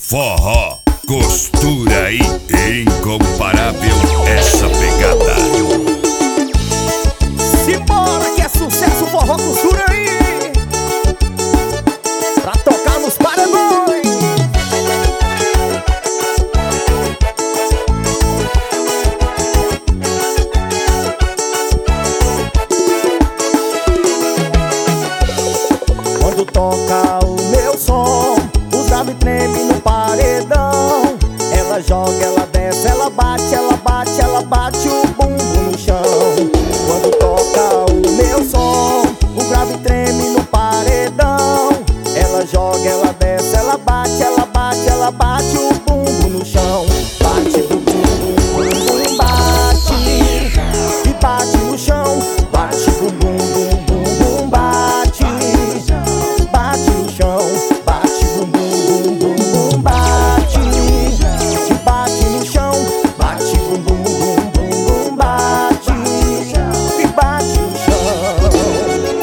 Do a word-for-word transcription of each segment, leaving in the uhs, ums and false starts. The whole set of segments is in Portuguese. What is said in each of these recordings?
Forró, costura e incomparável essa pegada. Simbora que é sucesso, forró, costura aí, pra tocar nos paredões. Quando toca o meu som, os graves tremem no paredão. Ela joga, ela desce, ela bate, ela bate, ela bate o bumbum no chão. Quando toca o meu som, o grave treme no paredão. Ela joga, ela desce, ela bate, ela bate, ela bate o bumbum no chão. Bate do bumbum, bumbum, bate e bate no chão. Bate bumbum, bumbum, bumbum, bate, bate no chão. Bate bumbum, bumbum, bumbum, bate e bate no chão. Bate bumbum, bumbum, bumbum, bate e bate no chão.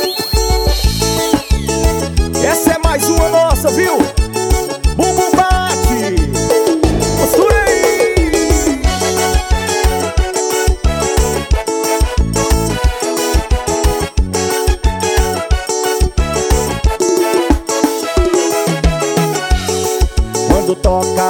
Essa é mais uma nossa, viu? Bumbum bate, costura aí. Quando toca